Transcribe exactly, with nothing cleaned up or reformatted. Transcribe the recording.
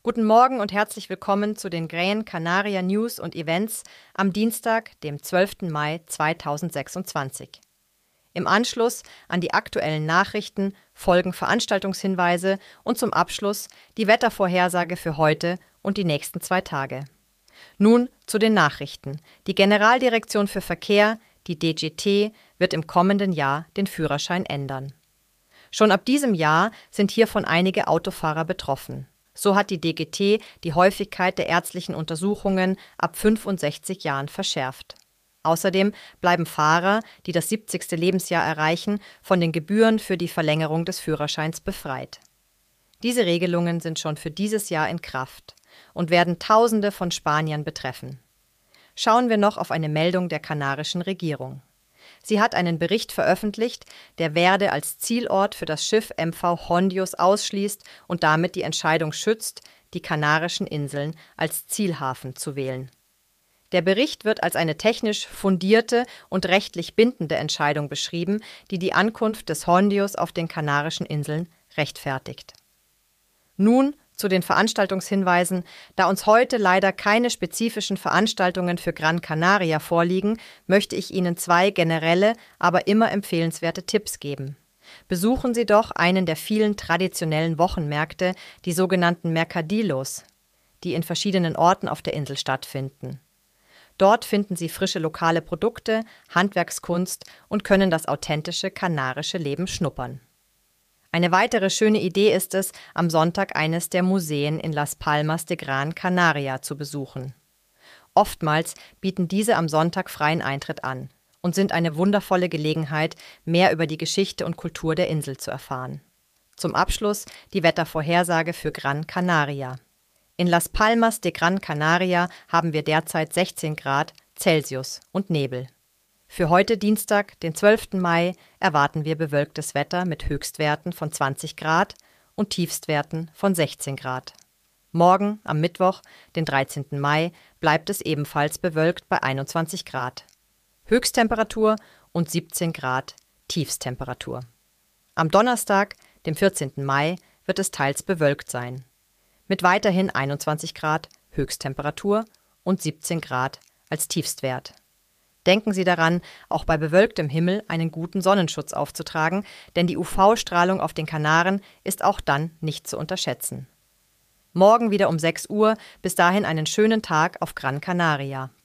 Guten Morgen und herzlich willkommen zu den Gran Canaria News und Events am Dienstag, dem zwölften Mai zweitausendsechsundzwanzig. Im Anschluss an die aktuellen Nachrichten folgen Veranstaltungshinweise und zum Abschluss die Wettervorhersage für heute und die nächsten zwei Tage. Nun zu den Nachrichten. Die Generaldirektion für Verkehr, die D G T, wird im kommenden Jahr den Führerschein ändern. Schon ab diesem Jahr sind hiervon einige Autofahrer betroffen. So hat die D G T die Häufigkeit der ärztlichen Untersuchungen ab fünfundsechzig Jahren verschärft. Außerdem bleiben Fahrer, die das siebzigste Lebensjahr erreichen, von den Gebühren für die Verlängerung des Führerscheins befreit. Diese Regelungen sind schon für dieses Jahr in Kraft und werden Tausende von Spaniern betreffen. Schauen wir noch auf eine Meldung der kanarischen Regierung. Sie hat einen Bericht veröffentlicht, der Verde als Zielort für das Schiff M V Hondius ausschließt und damit die Entscheidung schützt, die Kanarischen Inseln als Zielhafen zu wählen. Der Bericht wird als eine technisch fundierte und rechtlich bindende Entscheidung beschrieben, die die Ankunft des Hondius auf den Kanarischen Inseln rechtfertigt. Nun zu den Veranstaltungshinweisen. Da uns heute leider keine spezifischen Veranstaltungen für Gran Canaria vorliegen, möchte ich Ihnen zwei generelle, aber immer empfehlenswerte Tipps geben. Besuchen Sie doch einen der vielen traditionellen Wochenmärkte, die sogenannten Mercadillos, die in verschiedenen Orten auf der Insel stattfinden. Dort finden Sie frische lokale Produkte, Handwerkskunst und können das authentische kanarische Leben schnuppern. Eine weitere schöne Idee ist es, am Sonntag eines der Museen in Las Palmas de Gran Canaria zu besuchen. Oftmals bieten diese am Sonntag freien Eintritt an und sind eine wundervolle Gelegenheit, mehr über die Geschichte und Kultur der Insel zu erfahren. Zum Abschluss die Wettervorhersage für Gran Canaria. In Las Palmas de Gran Canaria haben wir derzeit sechzehn Grad Celsius und Nebel. Für heute Dienstag, den zwölften Mai, erwarten wir bewölktes Wetter mit Höchstwerten von zwanzig Grad und Tiefstwerten von sechzehn Grad. Morgen, am Mittwoch, den dreizehnten Mai, bleibt es ebenfalls bewölkt bei einundzwanzig Grad. Höchsttemperatur und siebzehn Grad Tiefsttemperatur. Am Donnerstag, dem vierzehnten Mai, wird es teils bewölkt sein. Mit weiterhin einundzwanzig Grad Höchsttemperatur und siebzehn Grad als Tiefstwert. Denken Sie daran, auch bei bewölktem Himmel einen guten Sonnenschutz aufzutragen, denn die U V-Strahlung auf den Kanaren ist auch dann nicht zu unterschätzen. Morgen wieder um sechs Uhr, bis dahin einen schönen Tag auf Gran Canaria.